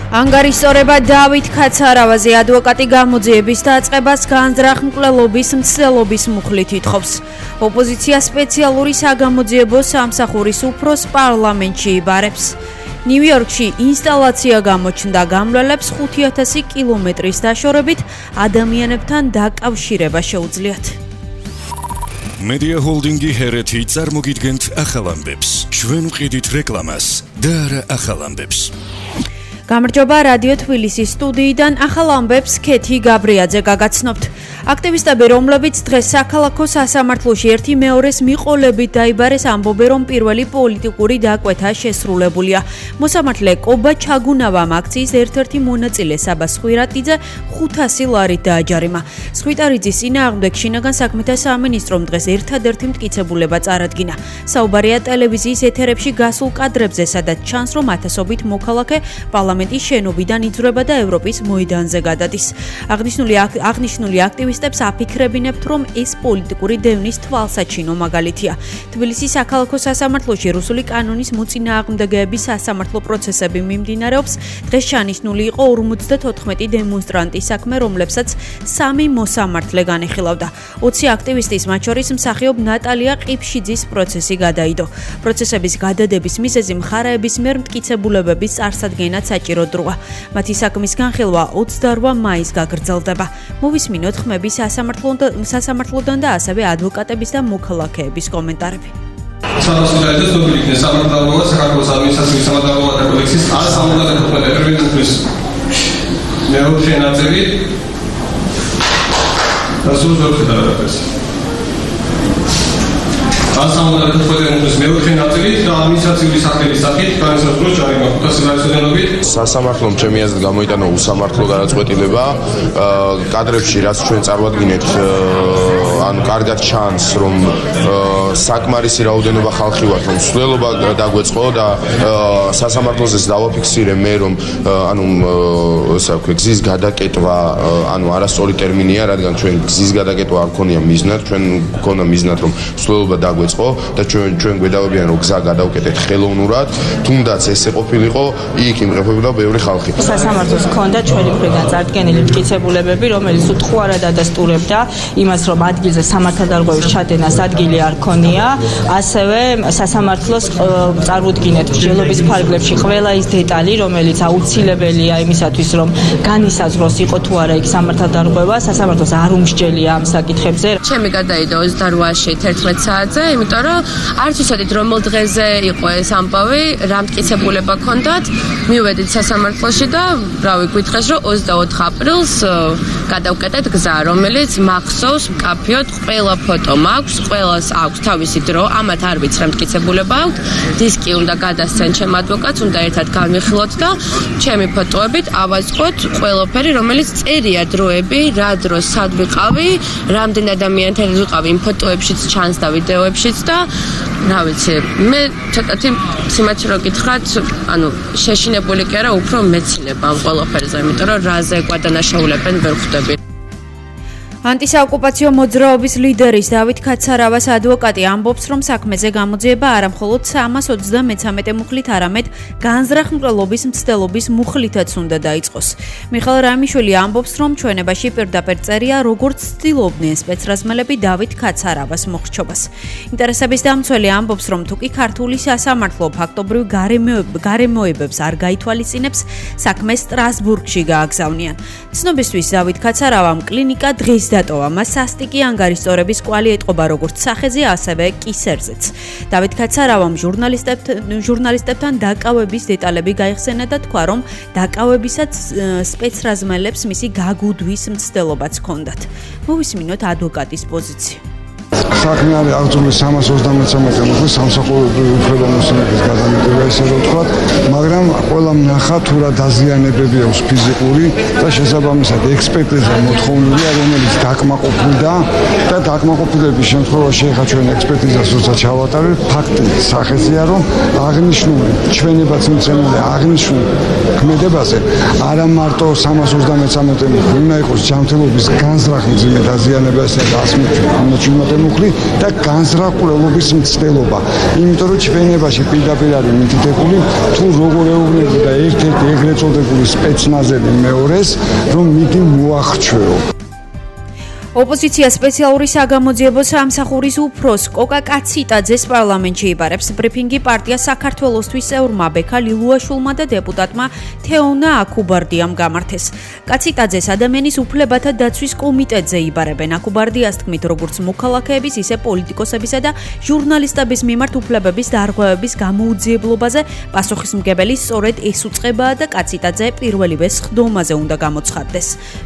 ანგარიშსწორება დავით ქაცარავაზე ადვოკატი გამოძიების დაწყებას განზრახმკვლელობის მცდელობის მუხლით ითხოვს. ოპოზიცია სპეციალური საგამოძიებო სამსახურის უფროს პარლამენტში იბარებს. ნიუ-იორკში ინსტალაცია გამოჩნდა გამრავლებს 5000 კილომეტრის დაშორებით ადამიანებთან დაკავშირება შეუძლიათ. Media Holding-ი ჰერეთი წარმოგიდგენთ ახალ ამბებს. ჩვენ ვყიდით რეკლამას და არა ახალ ამბებს. გამარჯობა რადიო თბილისის სტუდიიდან ახალ ამბებს ქეთი გაბრიაძე გაგაცნობთ. აქტივისტები, რომლებიც დღეს საქალაქო სასამართლოში ერთი მეორეს მიყოლებით დაიბარეს, ამბობენ, რომ პირველი პოლიტიკური დაკვეთა შესრულებულია. მოსამართლე კობა ჩაგუნავამ აქციის ერთ-ერთი მონაწილე საბას ხვირატიძე 500 ლარით დააჯარიმა. სხვიტარიძის წინააღმდეგ შინაგან საქმეთა სამინისტრომ დღეს ერთადერთი მტკიცებულება წარადგინა. საუბარია ტელევიზიის ეთერებში გასულ კადრებზე, სადაც ჩანს, რომ ათასობით მოქალაქე პარლამენტის შენობიდან იძვრება და ევროპის მოედანზე გადადის. აღნიშნული აქტივისტებს აფიქრებინებთ, რომ ეს პოლიტიკური დევნის თვალსაჩინო მაგალითია. თბილისის საქალაქო სასამართლოში რუსული კანონის მოწინააღმდეგეების სასამართლო პროცესები მიმდინარეობს. დღეს ჩანიშნული იყო 54 დემონსტრანტის საქმე, რომლებსაც 3 მოსამართლე განეხილავდა. 20 აქტივისტის, მათ შორის მსახიობ ნატალია ყიფშიძის პროცესი გადაიდო. პროცესების გადადების მიზეზი მხარეების მიერ მტკიცებულებების წარსადგენად საჭირო დროა. მათი საქმის განხილვა 28 მაისს გაგრძელდება. მოვისმინოთ ხმების სასამართლოდან და ასევე ადვოკატების და მოქალაქეების კომენტარები. Sanskritis publicne samartlaboa საქართველოს ადმინისტრაციის სამართალდამოვანთა კოდექსის 175 პერმიტის მეორე ნაწილი დასრულებით დაარქვეს. 175 მეორე ნაწილი და ადმინისტრაციული სახელის სახით განსაზღვროს ჯარიმა 500 ლარის ოდენობით. სასამართლომ ჩემი აზრით გამოიტანა უსამართლო გადაწყვეტილება. კადრებში რაც ჩვენ წარვადგინეთ, ანუ კარგად ჩანს, რომ საკმარისი რაოდენობა ხალხი ვართ, რომ მსვლელობა დაგვეწყო და სასამართლოზეც დავაფიქსირე მე, რომ ანუ ესე ვქვი, გზის გადაკეტვა, ანუ არასწორი ტერმინია, რადგან ჩვენ გზის გადაკეტვა არ ქონია მიზნად, ჩვენ გქონდა მიზნად, რომ მსვლელობა დაგვეწყო და ჩვენ გვედავებიან, რომ გზა გადავკეტეთ ხელოვნურად, თუნდაც ესე ყოფილიყო, იქ იმყოფებოდა ბევრი ხალხი. სასამართლოს ჰქონდა ჩვენი მხრიდან წარდგენილი მტკიცებულებები, რომელიც უთხوارად ადასტურებდა იმას, რომ ადგილზე სამართალდარღვევის ჩადენას ადგილი არ ქონია. ასევე სასამართლოს წარუდგინეთ მსჯელობის ფარგლებში ყველა ის დეტალი, რომელიც აუცილებელია იმისათვის, რომ განისაზღვროს იყო თუ არა იქ სამართალდარღვევა, სასამართლოს არ უმსჯელია ამ საკითხებზე. ჩემი გადაიდო 28-ში 11 საათზე, იმიტომ რომ არც ვიცოდით რომელ დღეზე იყო ეს ამბავი, რა მტკიცებულება ჰქონდათ. მივედით სასამართლოში და რავი გვითხრეს, რომ 24 აპრილს გადავკეტეთ გზა, რომელიც მახსოვს მკაფიოდ, ყველა ფოტო მაქვს, ყველას აქვს თავისი დრო, ამათ არ ვიცი რა მტკიცებულება აქვს. დისკი უნდა გადასცენ ჩემ ადვოკატს, უნდა ერთად განვიხილოთ და ჩემი ფოტოებით ავაწყოთ ყველაფერი, რომელიც წერია დროები, რა დროს სად ვიყავი, რამდენ ადამიანთან ვიყავი იმ ფოტოებშიც ჩანს და ვიდეოებშიც და რა ვიცი, მე ცოტათი სიმართლე რო გითხრათ, ანუ შეშინებული კი არა, უფრო მეცინება ამ ყველაფერზე, იმიტომ რომ რაზე გვადანაშაულებენ ვერ ხვდები. ანტისაოკუპაციო მოძრაობის ლიდერის დავით ქაცარავას ადვოკატი ამბობს, რომ საქმეზე გამოძიება არა მხოლოდ 333 მუხლით, არამედ განზრახმკვლელობის მცდელობის მუხლითაც უნდა დაიწყოს. მიხეილ რაიმიშვილი ამბობს, რომ ჩვენებაში პირდაპირ წერია, როგორც ცდილობდნენ სპეცრაზმელები დავით ქაცარავას მოხრჩობას. ინტერესების დამცველი ამბობს, რომ თუკი ქართული სასამართლო ფაქტობრივ გარემოებებს არ გაითვალისწინებს, საქმე სტრასბურგში გააგზავნიან. ცნობისთვის დავით ქაცარავამ კლინიკა დღეს დატოვა, მას სასტიკი ანგარიშსწორების კვალი ეტყობა როგორც სახეზე, ასევე კისერზეც. დავით ქაცარავამ ჟურნალისტებთან დაკავების დეტალები გაიხსენა და თქვა, რომ დაკავებისაც სპეცრაზმელებს მისი გაგუდვის მცდელობაც ჰქონდათ. მოვისმინოთ ადვოკატის პოზიცია. საქმე არის აღძრული 333 მუხლის სამსახურებრივი უფლებამოსილების გადამეტება, ესე რომ ვთქვათ, მაგრამ ყველა ნახა თუ რა დაზიანებები აქვს ფიზიკური და შესაბამისად ექსპერტიზა მოთხოვნილია, რომელიც დაკმაყოფილდა და დაკმაყოფილების შემთხვევაში ახლა ჩვენ ექსპერტიზას როცა ჩავატარებთ, ფაქტი სახეზეა, რომ აღნიშნული ჩვენებაც მიცემული აღნიშნული ქმედებაზე არა მარტო 333 მუხლი უნდა იყოს ჯანმრთელობის განზრახი მძიმე დაზიანება ესე 170 მუხლი და განზრახულობის მცდელობა. იმიტომ რომ ჩვენებაში პირდაპირ არის მითითებული თუ როგორ ეუბნება ერთ-ერთი ეგრეთ წოდებული სპეცნაზები მეორეს რომ მიდი მოახჩვეო. ოპოზიცია სპეციალური საგამოძიებო სამსახურის უფროს კოკა კაციტაძეს პარლამენტში იბარებს. ბრიფინგი პარტია საქართველოსთვის წევრმა ბექა ლილუაშვილმა და დეპუტატმა თეონა აკუბარდიამ გამართეს. კაციტაძეს ადამიანის უფლებათა დაცვის კომიტეტზე იბარებენ. აკუბარდიას თქმით, როგორც მოქალაქეების, ისე პოლიტიკოსებისა და ჟურნალისტების მიმართ უფლებების დარღვევების გამოუძიებლობაზე პასუხისმგებელი სწორედ ეს უწყებაა და კაციტაძე პირველივე სხდომაზე უნდა გამოცხადდეს.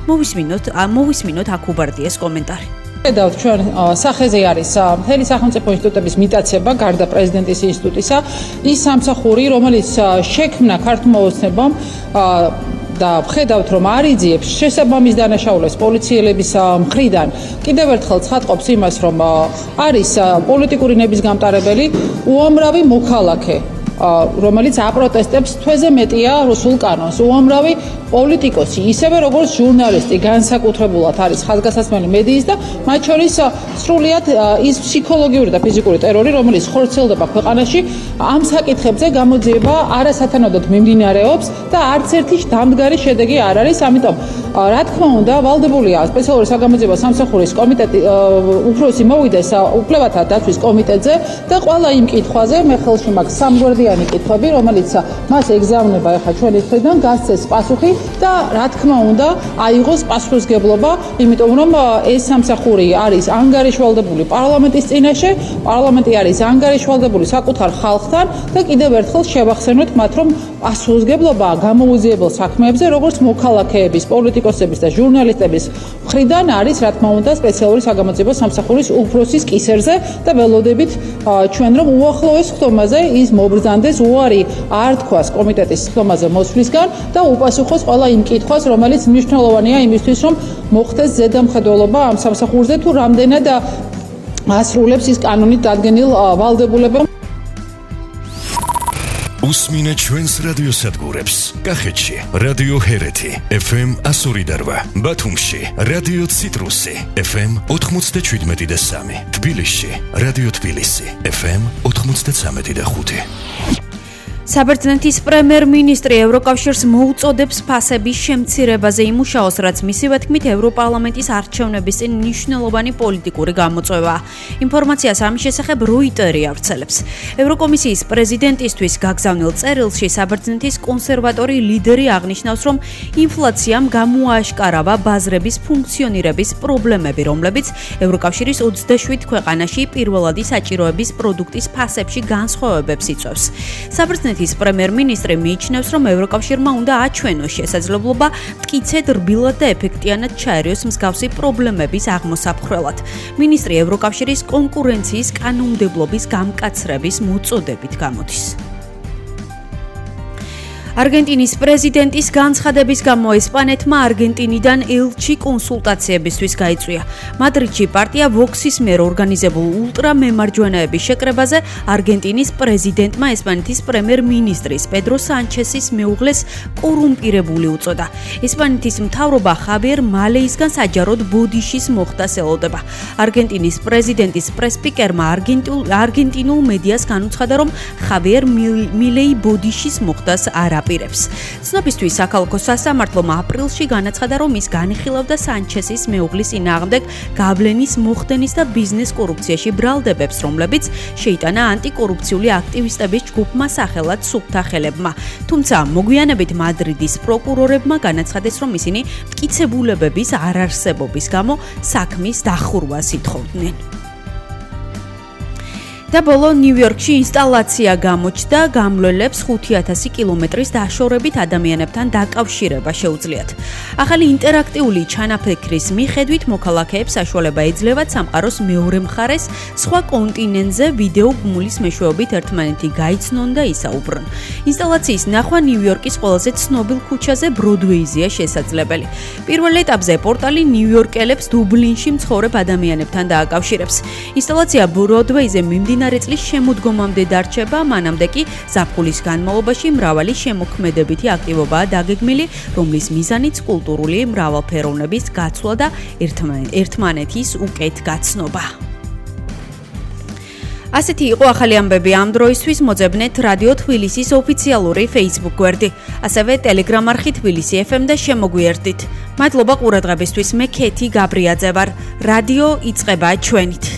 მოვისმინოთ აკუბარდიას კომენტარი. ხედავთ ჩვენ სახეზე არის მთელი სახელმწიფო ინსტიტუტების მიტაცება გარდა პრეზიდენტის ინსტიტუტისა ის სამსახური რომელიც შექმნა ქართულმა ოცნებამ და ხედავთ რომ არ იძიებს შესაბამის დანაშაულებს პოლიციელების მხრიდან კიდევ ერთხელ ცხადყოფს იმას რომ არის პოლიტიკური ნების გამტარებელი უამრავი მოქალაქე რომელიც აპროტესტებს თვეზე მეტია რუსულ კანონს უამრავი პოლიტიკოსი ისევე როგორც ჟურნალისტი განსაკუთრებულად არის ხაზგასაცმელი მედიის და მათ შორის სრულიად ის ფსიქოლოგიური და ფიზიკური ტერორი რომელიც ხორციელდება ქვეყანაში ამ საკითხებზე გამოძიება არასათანადოდ მიმდინარეობს და არც ერთი დამდგარი შედეგი არ არის ამიტომ რა თქმა უნდა ვალდებულია სპეციალური საგამოძიებო სამსახურის კომიტეტი უფროსი მოვიდეს უფლებათა დაცვის კომიტეტზე და ყველა იმ კითხვაზე მე ხელში მაქვს სამგვარდიანი კითხვები რომელიც მას ეგზავნება ახლა ჩვენი მხრიდან გასცეს პასუხი და რა თქმა უნდა აიღოს პასუხისგებლობა იმიტომ რომ ეს სამსახური არის ანგარიშვალდებული პარლამენტის წინაშე პარლამენტი არის ანგარიშვალდებული საკუთარ ხალხთან და კიდევ ერთხელ შევახსენოთ მათ რომ პასუხისგებლობა გამოუძიებელ საქმეებზე როგორც მოქალაქეების პოლიტიკოსების და ჟურნალისტების მხრიდან არის რა თქმა უნდა სპეციალური საგამოძიებო სამსახურის უფროსის კისერზე და ველოდებით ჩვენ რომ უახლოეს ხდომაზე ის მობრძანდეს უარი არ თქვას კომიტეტის ხდომაზე მოსვლისგან და უპასუხოს ყველა იმ კითხვას რომელიც მნიშვნელოვანია იმისთვის რომ მოხდეს ზედამხედველობა ამ სამსახურზე თუ რამდენად ასრულებს ის კანონით დადგენილ ვალდებულებებს უსმინეთ ჩვენს რადიოსადგურებს. კახეთში რადიო ჰერეთი FM 102.8, ბათუმში რადიო ციტრუსი FM 97.3, თბილისში რადიო თბილისი FM 93.5. საბერძნეთის პრემიერ-მინისტრი ევროკავშირს მოუწოდებს ფასების შემცირებაზე იმუშაოს, რაც მისივე თქმით ევროპარლამენტის არჩევნების წინ მნიშვნელოვანი პოლიტიკური გამოწვევაა. ინფორმაციას ამის შესახებ როიტერი ავრცელებს. ევროკომისიის პრეზიდენტისთვის გაგზავნილ წერილში საბერძნეთის კონსერვატორი ლიდერი აღნიშნავს, რომ ინფლაციამ გამოააშკარავა ბაზრების ფუნქციონირების პრობლემები, რომლებიც ევროკავშირის 27 ქვეყანაში პირველადი საჭიროების პროდუქტის ფასებში განსხვავებებს იწვევს. საბერძნეთის პრემიერ-მინისტრი მიიჩნევს, რომ ევროკავშირმა უნდა აჩვენოს შესაძლებლობა მტკიცედ რბილად და ეფექტიანად ჩაერიოს მსგავსი პრობლემების აღმოსაფხრელად. მინისტრი ევროკავშირის კონკურენციის კანონმდებლობის გამკაცრების მოწოდებით გამოდის. არგენტინის პრეზიდენტის განცხადების გამო ესპანეთმა არგენტინიდან ელჩი კონსულტაციებისთვის გაიწვია. მადრიდში პარტია ვოქსის მიერ ორგანიზებულ ულტრამემარჯვენეების შეკრებაზე არგენტინის პრეზიდენტმა ესპანეთის პრემიერ-მინისტრის პედრო სანჩესის მეუღლეს კორუმპირებული უწოდა. ესპანეთის მთავრობა ხავიერ მალეისგან საჯაროდ ბოდიშის მოხდას ელოდება. არგენტინის პრეზიდენტის პრესპიკერმა არგენტინულ მედიას განუცხადა, რომ ხავიერ მილეი ბოდიშის მოხდას არ აპირებს. ცნობისთვის საქალაქო სასამართლომ აპრილში განაცხადა, რომ ის განიხილავდა სანჩესის მეუღლის წინააღმდეგ გავლენის მოხდენის და ბიზნეს კორუფციაში ბრალდებებს, რომლებიც შეიტანა ანტიკორუფციული აქტივისტების ჯგუფმა სახელად სუფთა ხელებმა. თუმცა მოგვიანებით მადრიდის პროკურორებმა განაცხადეს, რომ ისინი მტკიცებულებების არარსებობის გამო საქმის დახურვას ითხოვდნენ. და ბოლო ნიუ-იორკში ინსტალაცია გამოჩნდა, გამლველებს 5000 კილომეტრის დაშორებით ადამიანებთან დაკავშირება შეუძლიათ. ახალი ინტერაქტიული ჩანაფიქრის მიხედვით მოქალაქეებს საშუალება ეძლევათ სამყაროს მეორე მხარეს სხვა კონტინენტზე ვიდეო გმულის მეშვეობით ერთმანეთი გაიცნონ და ისაუბრონ. ინსტალაციის ნახვა ნიუ-იორკის ყველაზე ცნობილ ქუჩაზე ბროდვეიზია შესაძლებელი. პირველ ეტაპზე პორტალი ნიუ-იორკელებს დუბლინში მცხოვრებ ადამიანებთან დააკავშირებს. ინსტალაცია ბროდვეიზე მიმდინარეობს მიმდინარე წლის შემოდგომამდე დარჩება, მანამდე კი ზაფხულის განმავლობაში მრავალი შემოქმედებითი აქტივობაა დაგეგმილი, რომლის მიზანიც კულტურული მრავალფეროვნების გაცვლა და ერთმანეთის უკეთგაცნობა. ასეთი იყო ახალი ამბები ამ დროისთვის, მოძებნეთ რადიო თბილისის ოფიციალური Facebook გვერდი, ასევე Telegram არხი თბილისი FM და შემოგვიერთდით. მადლობა ყურადღებისთვის, მე ქეთი გაბრიაძე ვარ. რადიო იწყება ჩვენით.